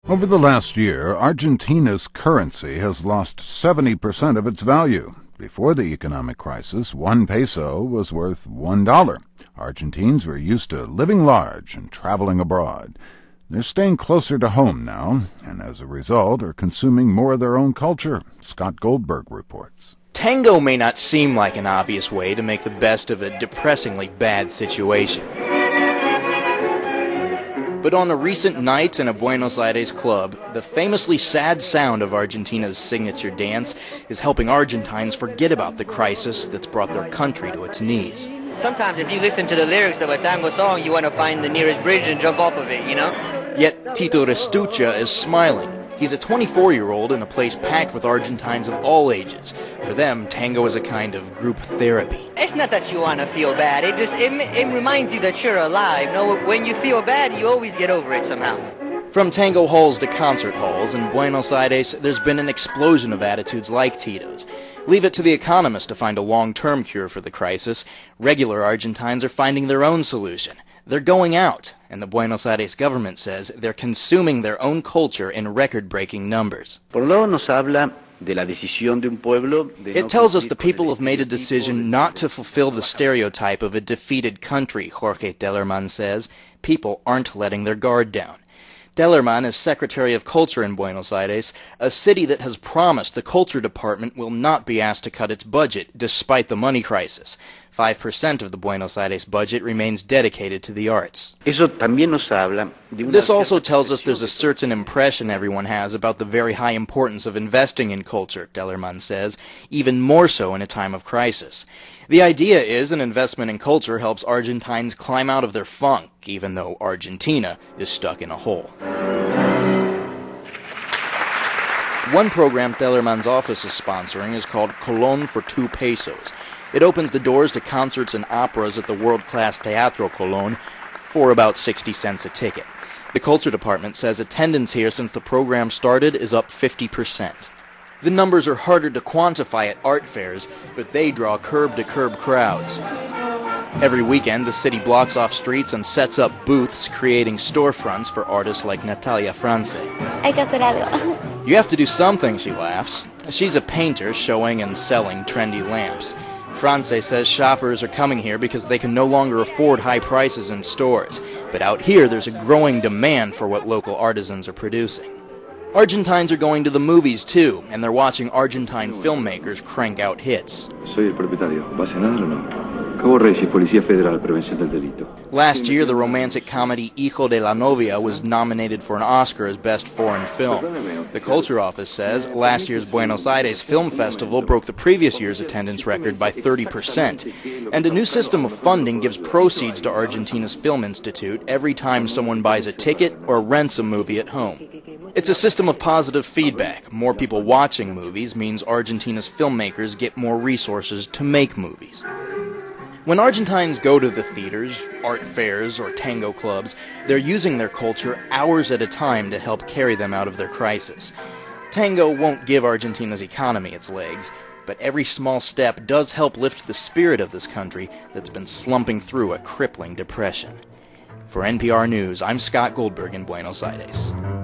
Over the last year, Argentina's currency has lost 70% of its value. Before the economic crisis, 1 peso was worth $1. Argentines were used to living large and traveling abroad. They're staying closer to home now, and as a result are consuming more of their own culture, Scott Goldberg reports. Tango may not seem like an obvious way to make the best of a depressingly bad situation. But on a recent night in a Buenos Aires club, the famously sad sound of Argentina's signature dance is helping Argentines forget about the crisis that's brought their country to its knees. Sometimes if you listen to the lyrics of a tango song, you want to find the nearest bridge and jump off of it, you know? Yet Tito Restuccia is smiling. He's a 24-year-old in a place packed with Argentines of all ages. For them, tango is a kind of group therapy. It's not that you want to feel bad. It reminds you that you're alive. No, when you feel bad, you always get over it somehow. From tango halls to concert halls, in Buenos Aires, there's been an explosion of attitudes like Tito's. Leave it to The Economist to find a long-term cure for the crisis. Regular Argentines are finding their own solution. They're going out, and the Buenos Aires government says they're consuming their own culture in record-breaking numbers. It tells us the people have made a decision not to fulfill the stereotype of a defeated country, Jorge Tellerman says. People aren't letting their guard down. Tellerman is Secretary of Culture in Buenos Aires, a city that has promised the Culture Department will not be asked to cut its budget, despite the money crisis. 5% of the Buenos Aires budget remains dedicated to the arts. This also tells us there's a certain impression everyone has about the very high importance of investing in culture, Tellerman says, even more so in a time of crisis. The idea is an investment in culture helps Argentines climb out of their funk, even though Argentina is stuck in a hole. One program Tellerman's office is sponsoring is called Colón for 2 pesos. It opens the doors to concerts and operas at the world-class Teatro Colón for about 60 cents a ticket. The Culture Department says attendance here since the program started is up 50%. The numbers are harder to quantify at art fairs, but they draw curb-to-curb crowds. Every weekend, the city blocks off streets and sets up booths, creating storefronts for artists like Natalia France. Hay que hacer algo. You have to do something, she laughs. She's a painter showing and selling trendy lamps. France says shoppers are coming here because they can no longer afford high prices in stores. But out here, there's a growing demand for what local artisans are producing. Argentines are going to the movies, too, and they're watching Argentine filmmakers crank out hits. Soy el propietario. ¿Va a cenar o no? Cabo Reyes, Policía Federal, Prevención del Delito. Last year, the romantic comedy Hijo de la Novia was nominated for an Oscar as Best Foreign Film. The Culture Office says last year's Buenos Aires Film Festival broke the previous year's attendance record by 30%, and a new system of funding gives proceeds to Argentina's Film Institute every time someone buys a ticket or rents a movie at home. It's a system of positive feedback. More people watching movies means Argentina's filmmakers get more resources to make movies. When Argentines go to the theaters, art fairs, or tango clubs, they're using their culture hours at a time to help carry them out of their crisis. Tango won't give Argentina's economy its legs, but every small step does help lift the spirit of this country that's been slumping through a crippling depression. For NPR News, I'm Scott Goldberg in Buenos Aires.